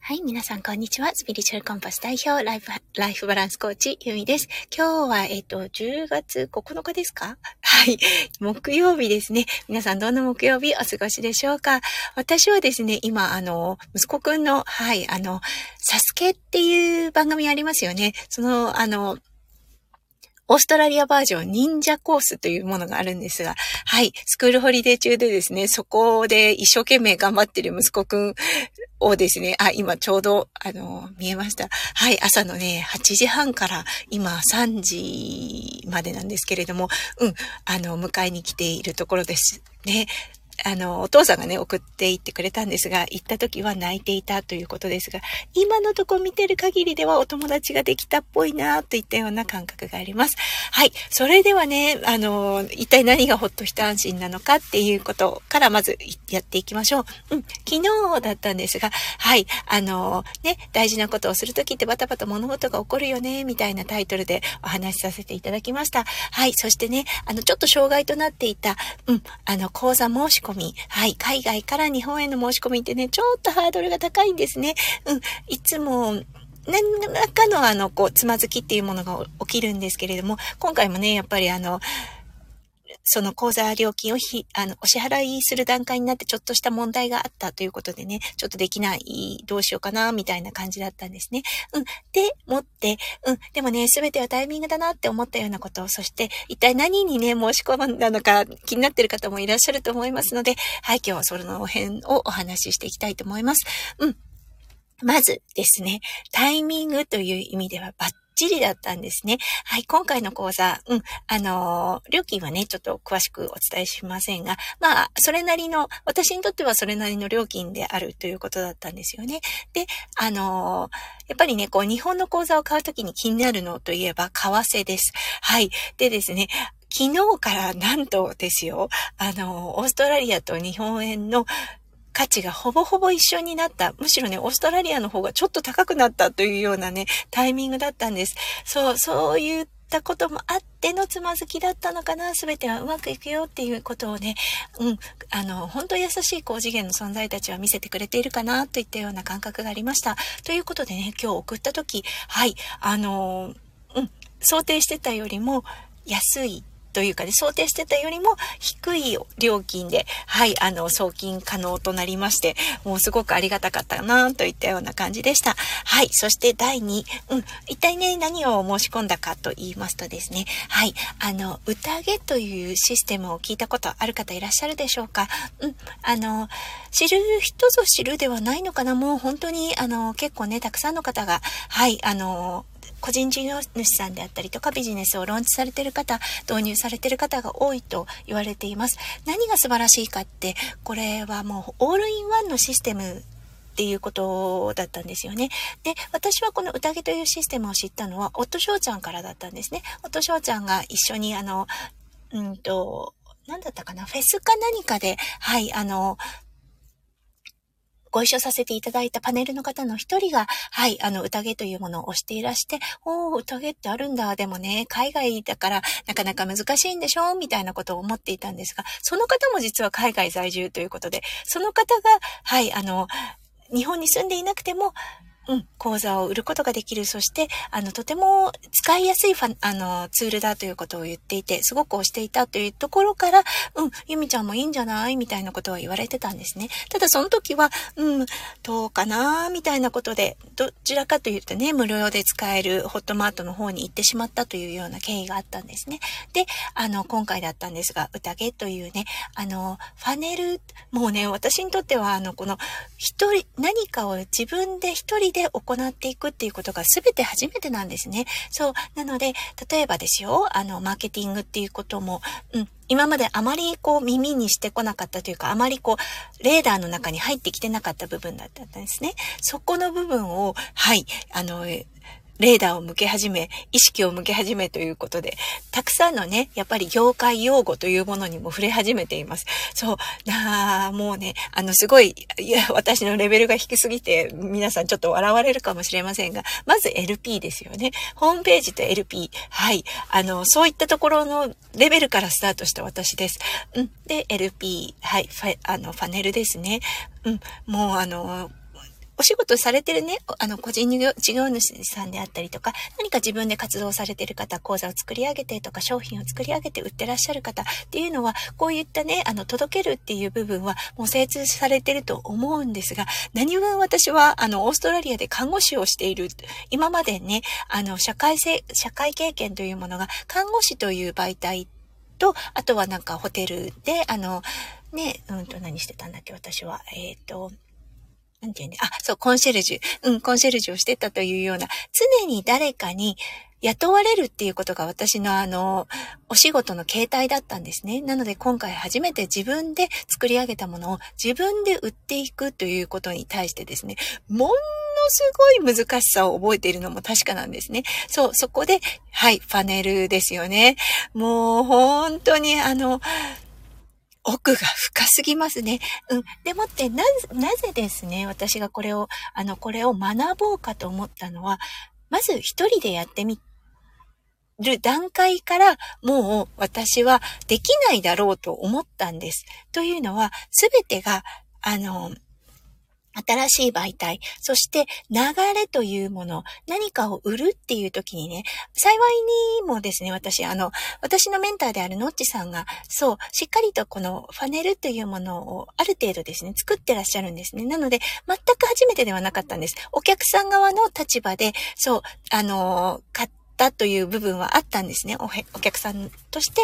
はい、皆さんこんにちは。スピリチュアルコンパス代表ライフバランスコーチゆみです。今日は10月9日ですか？はい、木曜日ですね。皆さんどんな木曜日お過ごしでしょうか？私はですね、今息子くんのサスケっていう番組ありますよね。そのオーストラリアバージョン忍者コースというものがあるんですが、はい、スクールホリデー中でですね、そこで一生懸命頑張ってる息子くんをですね、今ちょうど、見えました。はい、朝のね、8時半から今3時までなんですけれども、迎えに来ているところですね。お父さんがね、送って行ってくれたんですが、行った時は泣いていたということですが、今のとこ見てる限りではお友達ができたっぽいなといったような感覚があります。はい。それではね、一体何がほっと一安心なのかっていうことからまずやっていきましょう。昨日だったんですが、はい。大事なことをするときってバタバタ物事が起こるよね、みたいなタイトルでお話しさせていただきました。はい。そしてね、ちょっと障害となっていた、講座申し込み。はい。海外から日本への申し込みってね、ちょっとハードルが高いんですね。いつも、何らかのつまずきっていうものが起きるんですけれども、今回もね、やっぱりその口座料金をお支払いする段階になってちょっとした問題があったということでね、ちょっとできない、どうしようかな、みたいな感じだったんですね。で、でもね、すべてはタイミングだなって思ったようなことを、そして一体何にね、申し込んだのか気になっている方もいらっしゃると思いますので、はい、今日はその辺をお話ししていきたいと思います。まずですね、タイミングという意味ではバッチリだったんですね。はい、今回の講座、料金はね、ちょっと詳しくお伝えしませんが、それなりの、私にとってはそれなりの料金であるということだったんですよね。で、やっぱりね、日本の講座を買うときに気になるのといえば、為替です。はい。でですね、昨日からなんとですよ、オーストラリアと日本円の価値がほぼほぼ一緒になった。むしろね、オーストラリアの方がちょっと高くなったというようなね、タイミングだったんです。そういったこともあってのつまずきだったのかな。すべてはうまくいくよっていうことをね、本当優しい高次元の存在たちは見せてくれているかなといったような感覚がありました。ということでね、今日送ったとき、はい、想定してたよりも安い。というかね、想定してたよりも低い料金で、はい、送金可能となりまして、もうすごくありがたかったなといったような感じでした。はい、そして第2、一体ね、何を申し込んだかと言いますとですね、はい、宴というシステムを聞いたことある方いらっしゃるでしょうか？知る人ぞ知るではないのかな。もう本当に、結構ね、たくさんの方が、はい、個人事業主さんであったりとかビジネスをローンチされている方、導入されている方が多いと言われています。何が素晴らしいかって、これはもうオールインワンのシステムっていうことだったんですよね。で、私はこの宴というシステムを知ったのは、夫翔ちゃんからだったんですね。夫翔ちゃんが一緒になんだったかな、フェスか何かで、はい、ご一緒させていただいたパネルの方の一人が、はい、宴というものを推していらして、宴ってあるんだ。でもね、海外だからなかなか難しいんでしょみたいなことを思っていたんですが、その方も実は海外在住ということで、その方が、はい、日本に住んでいなくても、講座を売ることができる。そして、とても使いやすいツールだということを言っていて、すごく推していたというところから、ゆみちゃんもいいんじゃないみたいなことを言われてたんですね。ただその時は、どうかなみたいなことで、どちらかというとね、無料で使えるホットマートの方に行ってしまったというような経緯があったんですね。で、今回だったんですが、宴というね、ファネル、もうね、私にとっては、この何かを自分で一人で行っていくっていうことが全て初めてなんですね。そう。なので、例えばですよ、マーケティングっていうことも、今まであまり耳にしてこなかったというか、あまりレーダーの中に入ってきてなかった部分だったんですね。そこの部分を、はい、レーダーを向け始め、意識を向け始めということで、たくさんのね、やっぱり業界用語というものにも触れ始めています。そう、もうね、すごい、私のレベルが低すぎて、皆さんちょっと笑われるかもしれませんが、まず LP ですよね。ホームページと LP。はい。そういったところのレベルからスタートした私です。で、LP。はい。ファネルですね。もうお仕事されてるね、個人事業主さんであったりとか、何か自分で活動されてる方、講座を作り上げてとか、商品を作り上げて売ってらっしゃる方っていうのは、こういったね、届けるっていう部分はもう精通されてると思うんですが、何分私は、オーストラリアで看護師をしている、今までね、社会経験というものが、看護師という媒体と、あとはなんかホテルで、何してたんだっけ、私は。なんていうね。そう、コンシェルジュ。コンシェルジュをしてたというような、常に誰かに雇われるっていうことが私のお仕事の形態だったんですね。なので今回初めて自分で作り上げたものを自分で売っていくということに対してですね、ものすごい難しさを覚えているのも確かなんですね。そう、そこで、はい、パネルですよね。もう本当に奥が深すぎますね。でもってなぜですね、私がこれを学ぼうかと思ったのは、まず一人でやってみる段階から、もう私はできないだろうと思ったんです。というのは、すべてが、新しい媒体、そして流れというもの、何かを売るっていう時にね、幸いにもですね、私のメンターであるノッチさんが、そう、しっかりとこのファネルというものをある程度ですね、作ってらっしゃるんですね。なので、全く初めてではなかったんです。お客さん側の立場で、そう、買ったという部分はあったんですね。お客さんとして、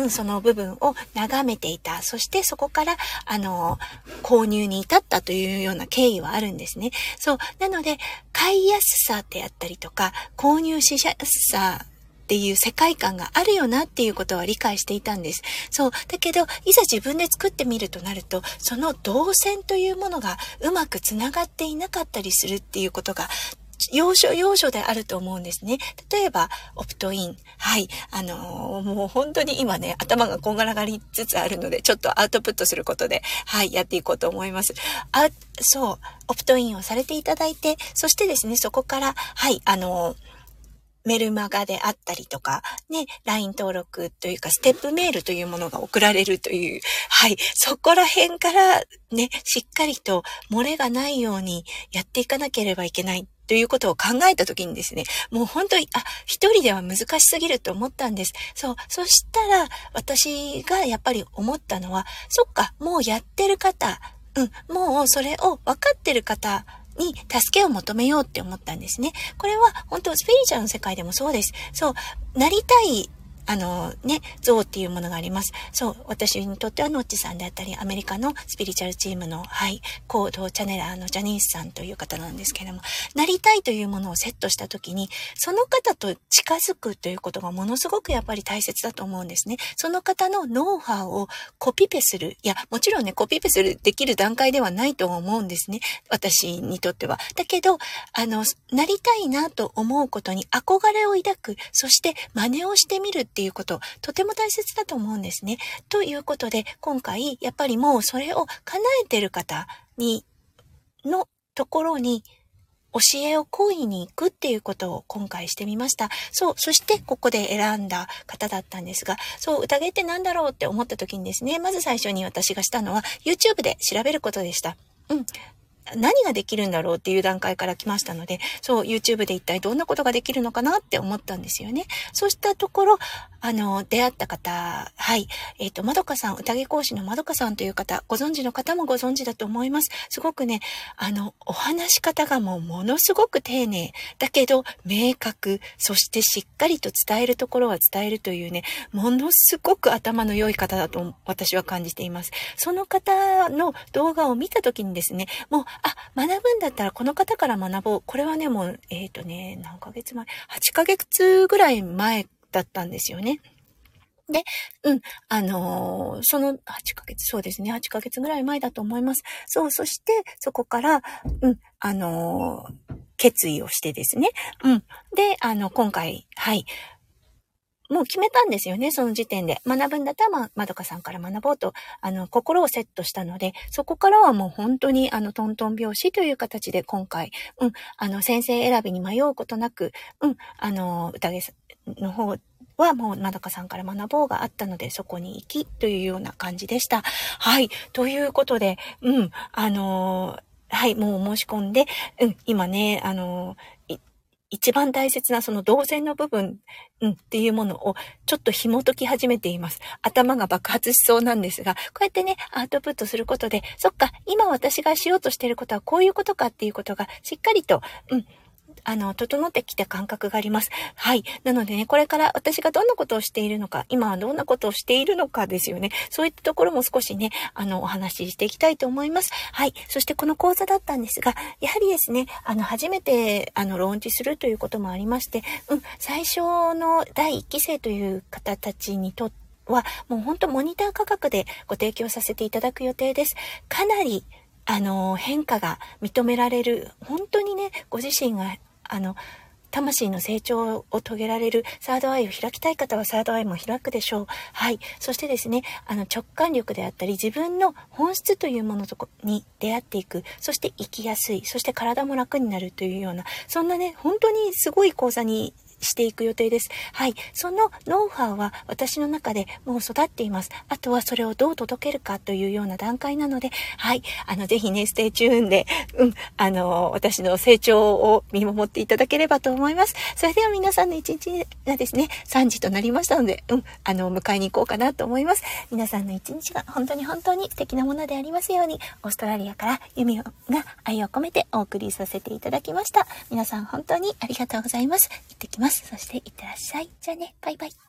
その部分を眺めていた。そしてそこから、購入に至ったというような経緯はあるんですね。そう。なので、買いやすさであったりとか、購入しやすさっていう世界観があるよなっていうことは理解していたんです。そう。だけど、いざ自分で作ってみるとなると、その動線というものがうまくつながっていなかったりするっていうことが、要所であると思うんですね。例えば、オプトイン。はい。もう本当に今ね、頭がこんがらがりつつあるので、ちょっとアウトプットすることで、はい、やっていこうと思います。そう、オプトインをされていただいて、そしてですね、そこから、はい、メルマガであったりとか、ね、LINE 登録というか、ステップメールというものが送られるという、はい、そこら辺からね、しっかりと漏れがないようにやっていかなければいけないということを考えたときにですね、もう本当に、一人では難しすぎると思ったんです。そう、そしたら、私がやっぱり思ったのは、そっか、もうやってる方、もうそれを分かってる方、に助けを求めようって思ったんですね。これは本当スピリチュアルの世界でもそうです。そう、なりたい像っていうものがあります。そう、私にとってはノッチさんであったり、アメリカのスピリチュアルチームの、はい、行動チャネラーのジャニースさんという方なんですけれども、なりたいというものをセットしたときに、その方と近づくということがものすごくやっぱり大切だと思うんですね。その方のノウハウをコピペする。いや、もちろんね、コピペできる段階ではないと思うんですね。私にとっては。だけど、なりたいなと思うことに憧れを抱く、そして真似をしてみるっていうこと、とても大切だと思うんですね。ということで、今回、やっぱりもうそれを叶えてる方のところに、教えを講義に行くっていうことを今回してみました。そう、そしてここで選んだ方だったんですが、そう、宴ってなんだろうって思った時にですね、まず最初に私がしたのは YouTube で調べることでした。何ができるんだろうっていう段階から来ましたので、そう、YouTube で一体どんなことができるのかなって思ったんですよね。そうしたところ、出会った方、はい、まどかさん、宴講師のまどかさんという方、ご存知の方もご存知だと思います。すごくね、お話し方がものすごく丁寧、だけど明確、そしてしっかりと伝えるところは伝えるというね、ものすごく頭の良い方だと私は感じています。その方の動画を見たときにですね、もう、学ぶんだったらこの方から学ぼう。これはね、もう、何ヶ月前 ?8 ヶ月ぐらい前だったんですよね。で、その8ヶ月、そうですね、8ヶ月ぐらい前だと思います。そう、そして、そこから、決意をしてですね。で、今回、はい、もう決めたんですよね、その時点で。学ぶんだったら、まどかさんから学ぼうと、心をセットしたので、そこからはもう本当に、トントン拍子という形で今回、先生選びに迷うことなく、宴の方はもうまどかさんから学ぼうがあったので、そこに行きというような感じでした。はい。ということで、 はい、もう申し込んで、今ね、一番大切なその動線の部分、っていうものをちょっと紐解き始めています。頭が爆発しそうなんですが、こうやってね、アウトプットすることで、そっか、今私がしようとしていることはこういうことかっていうことがしっかりと、整ってきた感覚があります。はい。なのでね、これから私がどんなことをしているのか、今はどんなことをしているのかですよね。そういったところも少しね、お話ししていきたいと思います。はい。そしてこの講座だったんですが、やはりですね、初めて、ローンチするということもありまして、最初の第1期生という方たちにとっては、もう本当モニター価格でご提供させていただく予定です。かなり、変化が認められる、本当にね、ご自身が魂の成長を遂げられるサードアイを開きたい方はサードアイも開くでしょう。はい。そしてですね、直感力であったり、自分の本質というものに出会っていく。そして生きやすい。そして体も楽になるというような、そんなね、本当にすごい講座にしていく予定です。はい。そのノウハウは私の中でもう育っています。あとはそれをどう届けるかというような段階なので、はい。ぜひね、ステイチューンで、私の成長を見守っていただければと思います。それでは皆さんの一日がですね、3時となりましたので、迎えに行こうかなと思います。皆さんの一日が本当に本当に素敵なものでありますように、オーストラリアからユミが愛を込めてお送りさせていただきました。皆さん本当にありがとうございます。行ってきます。そしていってらっしゃい。じゃあね、バイバイ。